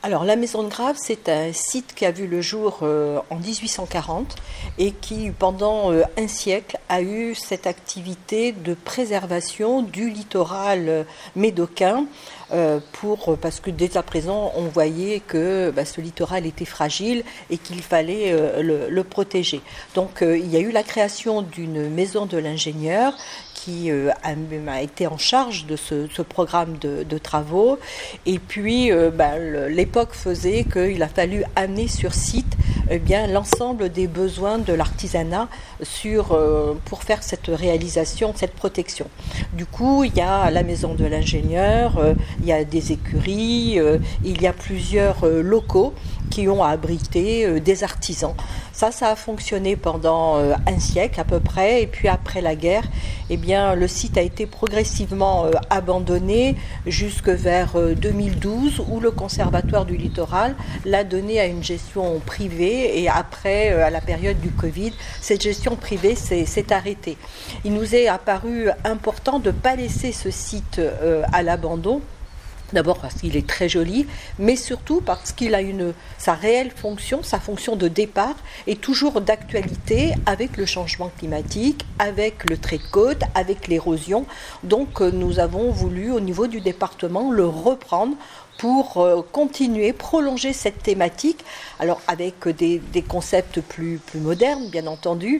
Alors, la Maison de Grave, c'est un site qui a vu le jour en 1840 et qui, pendant un siècle, a eu cette activité de préservation du littoral médocain parce que dès à présent, on voyait que ce littoral était fragile et qu'il fallait le protéger. Donc, il y a eu la création d'une maison de l'ingénieur qui a été en charge de ce programme de travaux. Et puis, l'époque faisait qu'il a fallu amener sur site l'ensemble des besoins de l'artisanat pour faire cette réalisation, cette protection. Du coup, il y a la maison de l'ingénieur, il y a des écuries, il y a plusieurs locaux qui ont abrité des artisans. Ça a fonctionné pendant un siècle à peu près, et puis après la guerre, le site a été progressivement abandonné jusque vers 2012, où le Conservatoire du littoral l'a donné à une gestion privée, et après, à la période du Covid, cette gestion privée s'est arrêtée. Il nous est apparu important de ne pas laisser ce site à l'abandon. D'abord parce qu'il est très joli, mais surtout parce qu'il a sa réelle fonction, sa fonction de départ est toujours d'actualité avec le changement climatique, avec le trait de côte, avec l'érosion. Donc nous avons voulu au niveau du département le reprendre pour continuer, prolonger cette thématique, alors avec des concepts plus modernes, bien entendu,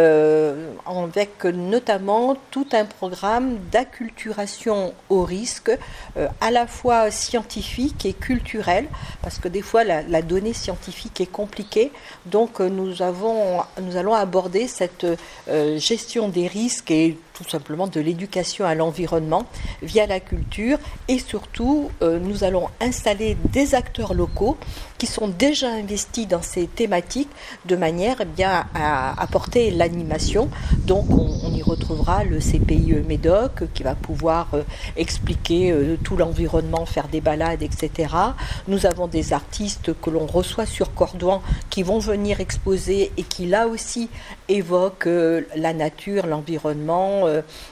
avec notamment tout un programme d'acculturation au risque, à la fois scientifique et culturel, parce que des fois la donnée scientifique est compliquée, donc nous allons aborder cette gestion des risques et tout simplement de l'éducation à l'environnement via la culture, et surtout nous allons installer des acteurs locaux qui sont déjà investis dans ces thématiques de manière à apporter l'animation. Donc on y retrouvera le CPI Médoc qui va pouvoir expliquer tout l'environnement, faire des balades, etc. Nous avons des artistes que l'on reçoit sur Cordouan qui vont venir exposer et qui là aussi évoquent la nature, l'environnement,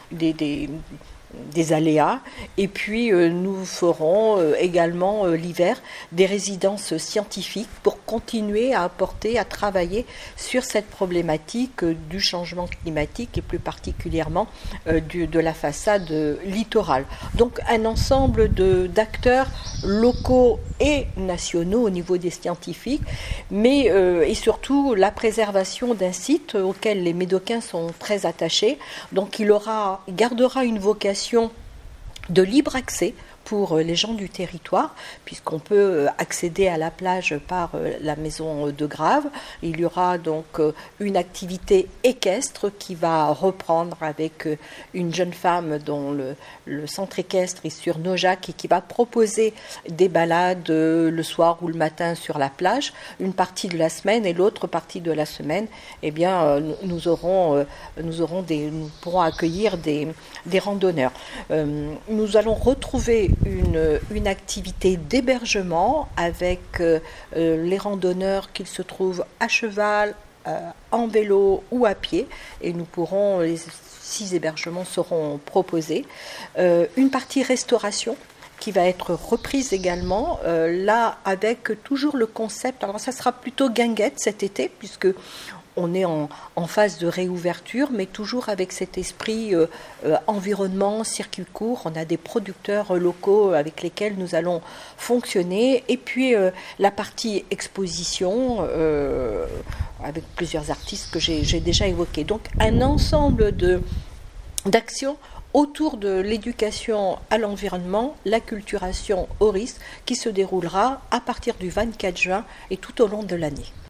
des aléas. Et puis nous ferons également l'hiver des résidences scientifiques pour continuer à travailler sur cette problématique du changement climatique et plus particulièrement de la façade littorale. Donc un ensemble d'acteurs locaux et nationaux au niveau des scientifiques, mais et surtout la préservation d'un site auquel les Médocains sont très attachés. Donc il gardera une vocation de libre accès pour les gens du territoire, puisqu'on peut accéder à la plage par la Maison de Grave. Il y aura donc une activité équestre qui va reprendre avec une jeune femme dont le centre équestre est sur Naujac et qui va proposer des balades le soir ou le matin sur la plage, une partie de la semaine, et l'autre partie de la semaine, nous pourrons accueillir des randonneurs. Nous allons retrouver une activité d'hébergement avec les randonneurs, qu'ils se trouvent à cheval, en vélo ou à pied, et les 6 hébergements seront proposés. Une partie restauration qui va être reprise également, là avec toujours le concept, alors ça sera plutôt guinguette cet été, puisque on est en phase de réouverture, mais toujours avec cet esprit environnement, circuit court. On a des producteurs locaux avec lesquels nous allons fonctionner. Et puis la partie exposition, avec plusieurs artistes que j'ai déjà évoqués. Donc un ensemble d'actions autour de l'éducation à l'environnement, l'acculturation au risque, qui se déroulera à partir du 24 juin et tout au long de l'année.